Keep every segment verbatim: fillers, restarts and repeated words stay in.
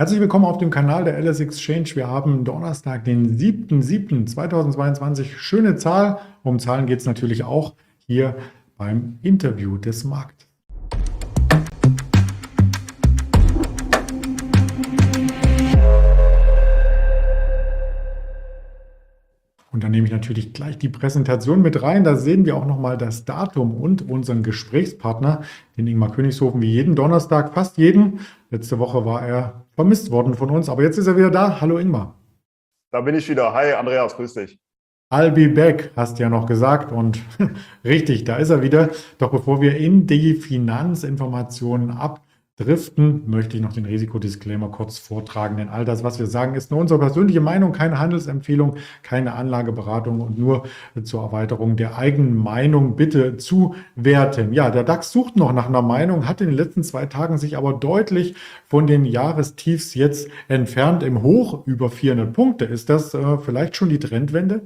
Herzlich willkommen auf dem Kanal der L S Exchange. Wir haben Donnerstag, den siebten siebten zweitausendzweiundzwanzig. Schöne Zahl. Um Zahlen geht es natürlich auch hier beim Interview des Marktes. Und dann nehme ich natürlich gleich die Präsentation mit rein. Da sehen wir auch nochmal das Datum und unseren Gesprächspartner, den Ingmar Königshofen, wie jeden Donnerstag, fast jeden. Letzte Woche war er vermisst worden von uns, aber jetzt ist er wieder da. Hallo Ingmar. Da bin ich wieder. Hi Andreas, grüß dich. I'll be back, hast du ja noch gesagt, und richtig, da ist er wieder. Doch bevor wir in die Finanzinformationen abdriften, möchte ich noch den Risikodisclaimer kurz vortragen, denn all das, was wir sagen, ist nur unsere persönliche Meinung, keine Handelsempfehlung, keine Anlageberatung und nur zur Erweiterung der eigenen Meinung bitte zuwerten. Ja, der DAX sucht noch nach einer Meinung, hat in den letzten zwei Tagen sich aber deutlich von den Jahrestiefs jetzt entfernt. Im Hoch über vierhundert Punkte. Ist das äh, vielleicht schon die Trendwende?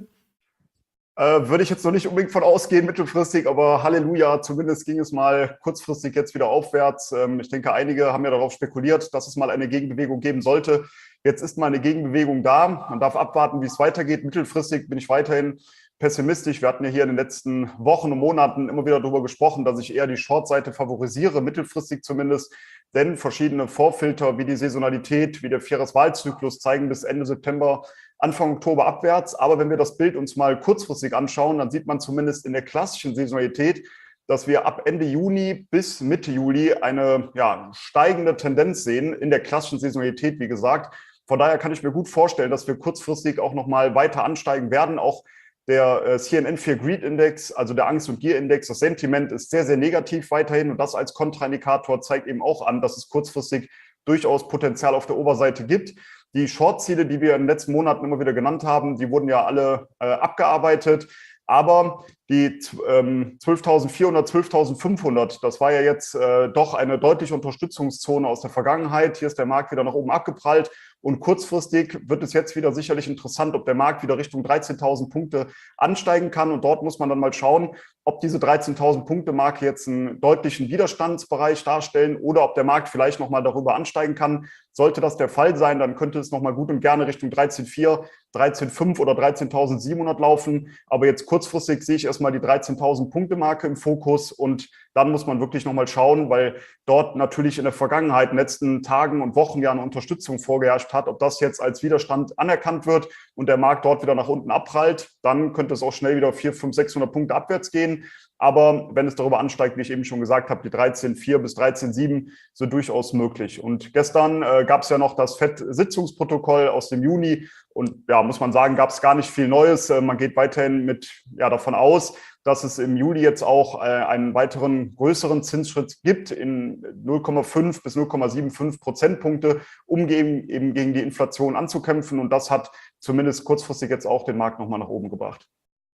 Äh, würde ich jetzt noch nicht unbedingt von ausgehen, mittelfristig, aber Halleluja, zumindest ging es mal kurzfristig jetzt wieder aufwärts. Ähm, ich denke, einige haben ja darauf spekuliert, dass es mal eine Gegenbewegung geben sollte. Jetzt ist mal eine Gegenbewegung da. Man darf abwarten, wie es weitergeht. Mittelfristig bin ich weiterhin pessimistisch. Wir hatten ja hier in den letzten Wochen und Monaten immer wieder darüber gesprochen, dass ich eher die Short-Seite favorisiere, mittelfristig zumindest. Denn verschiedene Vorfilter wie die Saisonalität, wie der Vierjahreswahlzyklus zeigen bis Ende September, Anfang Oktober abwärts. Aber wenn wir das Bild uns mal kurzfristig anschauen, dann sieht man zumindest in der klassischen Saisonalität, dass wir ab Ende Juni bis Mitte Juli eine ja, steigende Tendenz sehen in der klassischen Saisonalität, wie gesagt. Von daher kann ich mir gut vorstellen, dass wir kurzfristig auch nochmal weiter ansteigen werden. Auch der C N N vier Greed Index, also der Angst- und Gier-Index, das Sentiment ist sehr, sehr negativ weiterhin. Und das als Kontraindikator zeigt eben auch an, dass es kurzfristig durchaus Potenzial auf der Oberseite gibt. Die Short-Ziele, die wir in den letzten Monaten immer wieder genannt haben, die wurden ja alle äh, abgearbeitet. Aber die ähm, zwölftausendvierhundert, zwölftausendfünfhundert, das war ja jetzt äh, doch eine deutliche Unterstützungszone aus der Vergangenheit. Hier ist der Markt wieder nach oben abgeprallt. Und kurzfristig wird es jetzt wieder sicherlich interessant, ob der Markt wieder Richtung dreizehntausend Punkte ansteigen kann. Und dort muss man dann mal schauen, ob diese dreizehntausend Punkte Marke jetzt einen deutlichen Widerstandsbereich darstellen oder ob der Markt vielleicht nochmal darüber ansteigen kann. Sollte das der Fall sein, dann könnte es nochmal gut und gerne Richtung dreizehn Komma vier, dreizehn Komma fünf oder dreizehntausendsiebenhundert laufen. Aber jetzt kurzfristig sehe ich erstmal die dreizehntausend Punkte Marke im Fokus und dann muss man wirklich nochmal schauen, weil dort natürlich in der Vergangenheit, in den letzten Tagen und Wochen ja eine Unterstützung vorgeherrscht hat. Ob das jetzt als Widerstand anerkannt wird und der Markt dort wieder nach unten abprallt, dann könnte es auch schnell wieder vierhundert, fünfhundert, sechshundert Punkte abwärts gehen. Aber wenn es darüber ansteigt, wie ich eben schon gesagt habe, die dreizehn Komma vier bis dreizehn Komma sieben sind durchaus möglich. Und gestern äh, gab es ja noch das F E D-Sitzungsprotokoll aus dem Juni. Und ja, muss man sagen, gab es gar nicht viel Neues. Äh, man geht weiterhin mit ja, davon aus, dass es im Juli jetzt auch äh, einen weiteren größeren Zinsschritt gibt in null Komma fünf bis null Komma fünfundsiebzig Prozentpunkte, um gegen, eben gegen die Inflation anzukämpfen. Und das hat zumindest kurzfristig jetzt auch den Markt nochmal nach oben gebracht.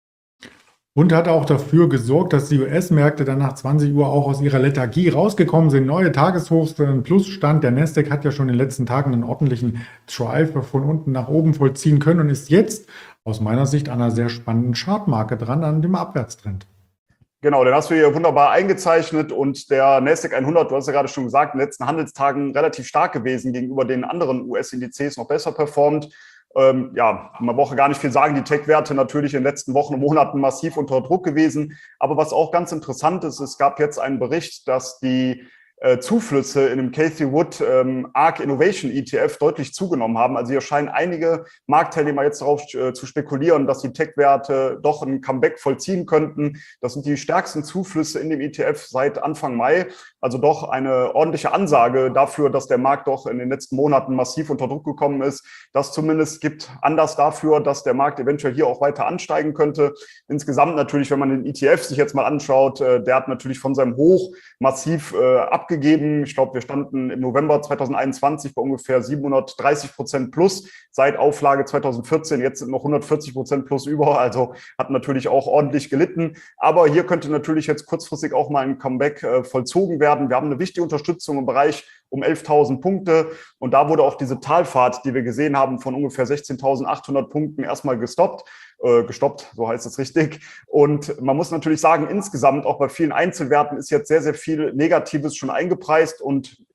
Und hat auch dafür gesorgt, dass die U S-Märkte dann nach zwanzig Uhr auch aus ihrer Lethargie rausgekommen sind. Neue Tageshochs, ein Plusstand. Der Nasdaq hat ja schon in den letzten Tagen einen ordentlichen Drive von unten nach oben vollziehen können und ist jetzt aus meiner Sicht an einer sehr spannenden Chartmarke dran, an dem Abwärtstrend. Genau, den hast du hier wunderbar eingezeichnet und der Nasdaq hundert, du hast ja gerade schon gesagt, in den letzten Handelstagen relativ stark gewesen gegenüber den anderen U S-Indizes, noch besser performt. Ähm, ja, man braucht gar nicht viel sagen, die Tech-Werte natürlich in den letzten Wochen und Monaten massiv unter Druck gewesen. Aber was auch ganz interessant ist, es gab jetzt einen Bericht, dass die äh, Zuflüsse in dem Cathie Wood ähm, ARK Innovation E T F deutlich zugenommen haben. Also hier scheinen einige Marktteilnehmer jetzt darauf äh, zu spekulieren, dass die Tech-Werte doch ein Comeback vollziehen könnten. Das sind die stärksten Zuflüsse in dem E T F seit Anfang Mai. Also doch eine ordentliche Ansage dafür, dass der Markt doch in den letzten Monaten massiv unter Druck gekommen ist. Das zumindest gibt Anlass dafür, dass der Markt eventuell hier auch weiter ansteigen könnte. Insgesamt natürlich, wenn man den E T F sich jetzt mal anschaut, äh, der hat natürlich von seinem Hoch massiv äh, abgegeben. Ich glaube, wir standen im November zweitausendeinundzwanzig bei ungefähr siebenhundertdreißig Prozent plus. Seit Auflage zweitausendvierzehn, jetzt sind noch hundertvierzig Prozent plus über. Also hat natürlich auch ordentlich gelitten. Aber hier könnte natürlich jetzt kurzfristig auch mal ein Comeback äh, vollzogen werden. Wir haben eine wichtige Unterstützung im Bereich um elftausend Punkte. Und da wurde auch diese Talfahrt, die wir gesehen haben, von ungefähr sechzehntausendachthundert Punkten erstmal gestoppt. Äh, gestoppt, so heißt es richtig. Und man muss natürlich sagen, insgesamt auch bei vielen Einzelwerten ist jetzt sehr, sehr viel Negatives schon eingepreist. Und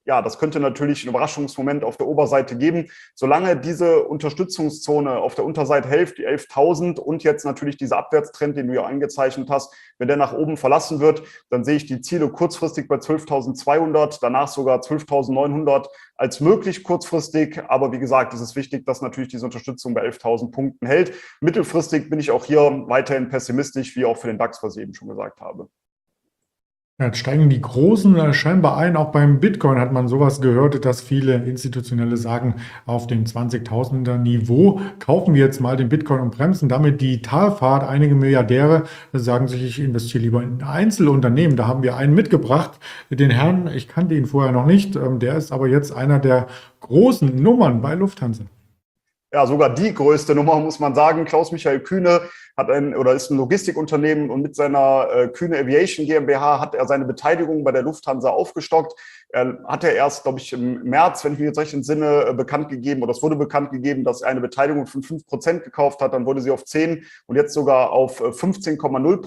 ja, das könnte natürlich einen Überraschungsmoment auf der Oberseite geben. Solange diese Unterstützungszone auf der Unterseite hält, die elftausend und jetzt natürlich dieser Abwärtstrend, den du ja angezeichnet hast, wenn der nach oben verlassen wird, dann sehe ich die Ziele kurzfristig bei zwölftausendzweihundert, danach sogar zwölftausendneunhundert als möglich kurzfristig. Aber wie gesagt, es ist wichtig, dass natürlich diese Unterstützung bei elftausend Punkten hält. Mittelfristig bin ich auch hier weiterhin pessimistisch, wie auch für den DAX, was ich eben schon gesagt habe. Ja, jetzt steigen die Großen äh, scheinbar ein. Auch beim Bitcoin hat man sowas gehört, dass viele Institutionelle sagen, auf dem zwanzigtausender Niveau kaufen wir jetzt mal den Bitcoin und bremsen damit die Talfahrt. Einige Milliardäre sagen sich, ich investiere lieber in Einzelunternehmen. Da haben wir einen mitgebracht, den Herrn, ich kannte ihn vorher noch nicht, ähm, der ist aber jetzt einer der großen Nummern bei Lufthansa. Ja, sogar die größte Nummer, muss man sagen. Klaus-Michael Kühne hat ein oder ist ein Logistikunternehmen und mit seiner äh, Kühne Aviation GmbH hat er seine Beteiligung bei der Lufthansa aufgestockt. Er hat er erst, glaube ich, im März, wenn ich mich jetzt recht entsinne, äh, bekannt gegeben, oder es wurde bekannt gegeben, dass er eine Beteiligung von fünf Prozent gekauft hat. Dann wurde sie auf zehn und jetzt sogar auf fünfzehn Komma null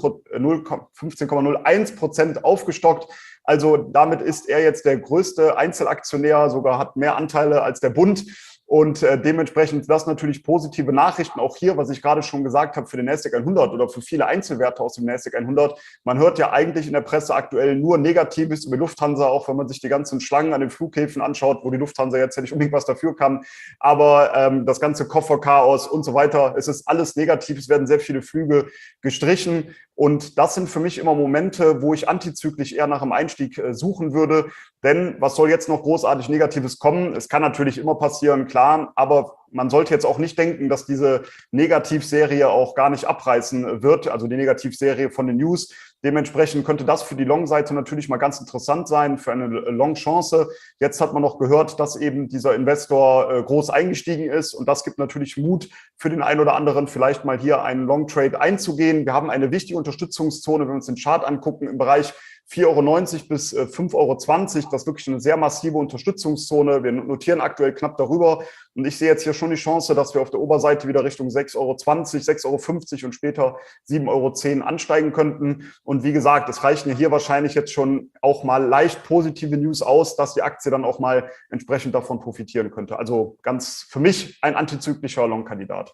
eins Prozent aufgestockt. Also damit ist er jetzt der größte Einzelaktionär, sogar hat mehr Anteile als der Bund. Und äh, dementsprechend das natürlich positive Nachrichten. Auch hier, was ich gerade schon gesagt habe, für den Nasdaq hundert oder für viele Einzelwerte aus dem Nasdaq hundert. Man hört ja eigentlich in der Presse aktuell nur Negatives über Lufthansa, auch wenn man sich die ganzen Schlangen an den Flughäfen anschaut, wo die Lufthansa jetzt ja nicht unbedingt was dafür kann. Aber ähm, das ganze Kofferchaos und so weiter, es ist alles negativ. Es werden sehr viele Flüge gestrichen. Und das sind für mich immer Momente, wo ich antizyklisch eher nach einem Einstieg äh, suchen würde. Denn was soll jetzt noch großartig Negatives kommen? Es kann natürlich immer passieren, klar, aber man sollte jetzt auch nicht denken, dass diese Negativserie auch gar nicht abreißen wird, also die Negativserie von den News. Dementsprechend könnte das für die Long-Seite natürlich mal ganz interessant sein, für eine Long-Chance. Jetzt hat man noch gehört, dass eben dieser Investor äh, groß eingestiegen ist und das gibt natürlich Mut für den einen oder anderen, vielleicht mal hier einen Long-Trade einzugehen. Wir haben eine wichtige Unterstützungszone, wenn wir uns den Chart angucken, im Bereich vier Euro neunzig bis fünf Euro zwanzig. Das ist wirklich eine sehr massive Unterstützungszone. Wir notieren aktuell knapp darüber. Und ich sehe jetzt hier schon die Chance, dass wir auf der Oberseite wieder Richtung sechs Euro zwanzig, sechs Euro fünfzig und später sieben Euro zehn ansteigen könnten. Und wie gesagt, es reichen hier wahrscheinlich jetzt schon auch mal leicht positive News aus, dass die Aktie dann auch mal entsprechend davon profitieren könnte. Also ganz für mich ein antizyklischer Long-Kandidat.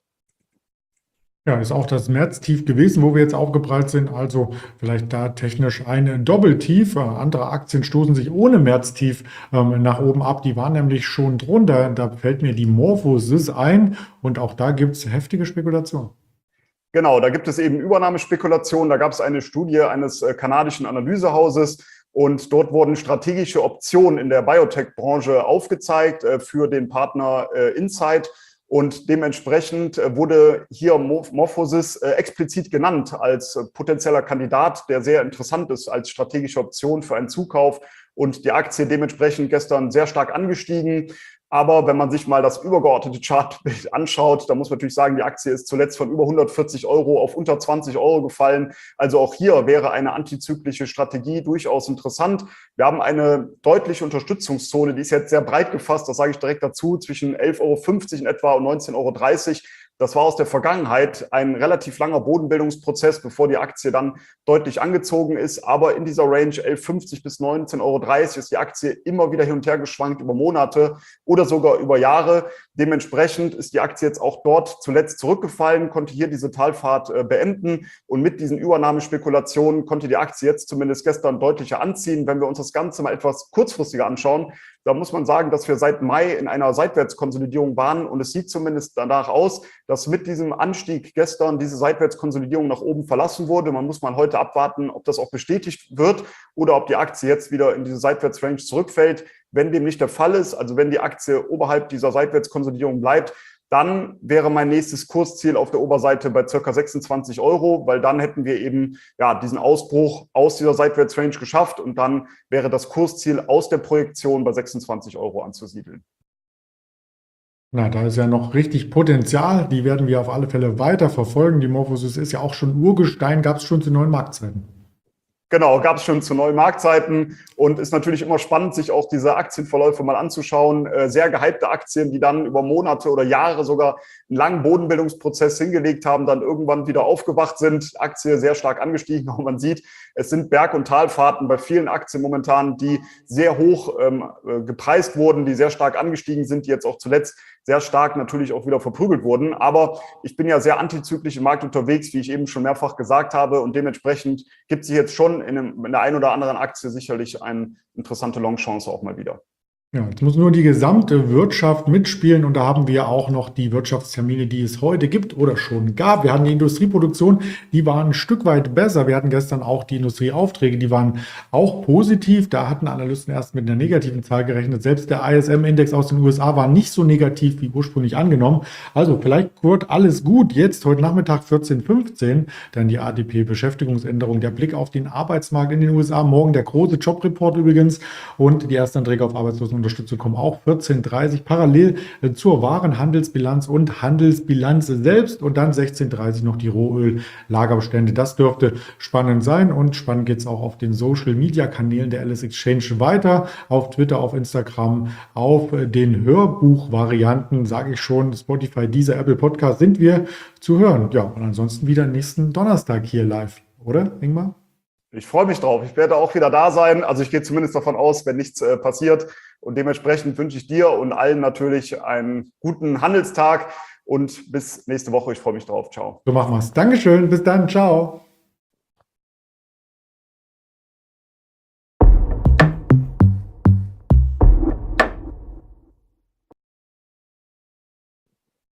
Ja, ist auch das Märztief gewesen, wo wir jetzt aufgeprallt sind. Also vielleicht da technisch ein Doppeltief. Äh, Andere Aktien stoßen sich ohne Märztief ähm, nach oben ab. Die waren nämlich schon drunter. Da fällt mir die MorphoSys ein. Und auch da gibt es heftige Spekulationen. Genau, da gibt es eben Übernahmespekulationen. Da gab es eine Studie eines äh, kanadischen Analysehauses. Und dort wurden strategische Optionen in der Biotech-Branche aufgezeigt äh, für den Partner äh, Insight. Und dementsprechend wurde hier MorphoSys explizit genannt als potenzieller Kandidat, der sehr interessant ist als strategische Option für einen Zukauf. Und die Aktie dementsprechend gestern sehr stark angestiegen. Aber wenn man sich mal das übergeordnete Chartbild anschaut, dann muss man natürlich sagen, die Aktie ist zuletzt von über hundertvierzig Euro auf unter zwanzig Euro gefallen. Also auch hier wäre eine antizyklische Strategie durchaus interessant. Wir haben eine deutliche Unterstützungszone, die ist jetzt sehr breit gefasst, das sage ich direkt dazu, zwischen elf Euro fünfzig in etwa und neunzehn Euro dreißig. Das war aus der Vergangenheit ein relativ langer Bodenbildungsprozess, bevor die Aktie dann deutlich angezogen ist. Aber in dieser Range elf Euro fünfzig bis neunzehn Euro dreißig ist die Aktie immer wieder hin und her geschwankt über Monate oder sogar über Jahre. Dementsprechend ist die Aktie jetzt auch dort zuletzt zurückgefallen, konnte hier diese Talfahrt äh, beenden. Und mit diesen Übernahmespekulationen konnte die Aktie jetzt zumindest gestern deutlicher anziehen. Wenn wir uns das Ganze mal etwas kurzfristiger anschauen, da muss man sagen, dass wir seit Mai in einer Seitwärtskonsolidierung waren und es sieht zumindest danach aus, dass mit diesem Anstieg gestern diese Seitwärtskonsolidierung nach oben verlassen wurde. Man muss mal heute abwarten, ob das auch bestätigt wird oder ob die Aktie jetzt wieder in diese Seitwärtsrange zurückfällt. Wenn dem nicht der Fall ist, also wenn die Aktie oberhalb dieser Seitwärtskonsolidierung bleibt, dann wäre mein nächstes Kursziel auf der Oberseite bei ca. sechsundzwanzig Euro, weil dann hätten wir eben ja diesen Ausbruch aus dieser Seitwärtsrange geschafft und dann wäre das Kursziel aus der Projektion bei sechsundzwanzig Euro anzusiedeln. Na, da ist ja noch richtig Potenzial. Die werden wir auf alle Fälle weiter verfolgen. Die MorphoSys ist ja auch schon Urgestein, gab es schon zu neuen Marktzeiten. Genau, gab es schon zu neuen Marktzeiten und ist natürlich immer spannend, sich auch diese Aktienverläufe mal anzuschauen. Äh, sehr gehypte Aktien, die dann über Monate oder Jahre sogar einen langen Bodenbildungsprozess hingelegt haben, dann irgendwann wieder aufgewacht sind. Aktie sehr stark angestiegen, und man sieht, es sind Berg- und Talfahrten bei vielen Aktien momentan, die sehr hoch ähm, gepreist wurden, die sehr stark angestiegen sind, die jetzt auch zuletzt sehr stark natürlich auch wieder verprügelt wurden. Aber ich bin ja sehr antizyklisch im Markt unterwegs, wie ich eben schon mehrfach gesagt habe. Und dementsprechend gibt es jetzt schon in, einem, in der einen oder anderen Aktie sicherlich eine interessante Longchance auch mal wieder. Ja, jetzt muss nur die gesamte Wirtschaft mitspielen und da haben wir auch noch die Wirtschaftstermine, die es heute gibt oder schon gab. Wir hatten die Industrieproduktion, die waren ein Stück weit besser. Wir hatten gestern auch die Industrieaufträge, die waren auch positiv. Da hatten Analysten erst mit einer negativen Zahl gerechnet. Selbst der I S M-Index aus den U S A war nicht so negativ wie ursprünglich angenommen. Also vielleicht wird alles gut. Jetzt heute Nachmittag vierzehn Uhr fünfzehn, dann die A D P-Beschäftigungsänderung, der Blick auf den Arbeitsmarkt in den U S A. Morgen der große Jobreport übrigens und die ersten Anträge auf Arbeitslosen Unterstützung kommen auch vierzehn Uhr dreißig parallel äh, zur Warenhandelsbilanz und Handelsbilanz selbst und dann sechzehn Uhr dreißig noch die Rohöl-Lagerbestände. Das dürfte spannend sein und spannend geht es auch auf den Social-Media-Kanälen der Alice Exchange weiter. Auf Twitter, auf Instagram, auf äh, den Hörbuch-Varianten, sage ich schon, Spotify, Deezer, Apple Podcast sind wir zu hören. Ja, und ansonsten wieder nächsten Donnerstag hier live, oder Ingmar? Ich freue mich drauf. Ich werde auch wieder da sein. Also ich gehe zumindest davon aus, wenn nichts äh, passiert. Und dementsprechend wünsche ich dir und allen natürlich einen guten Handelstag und bis nächste Woche. Ich freue mich drauf. Ciao. So machen wir es. Dankeschön. Bis dann. Ciao.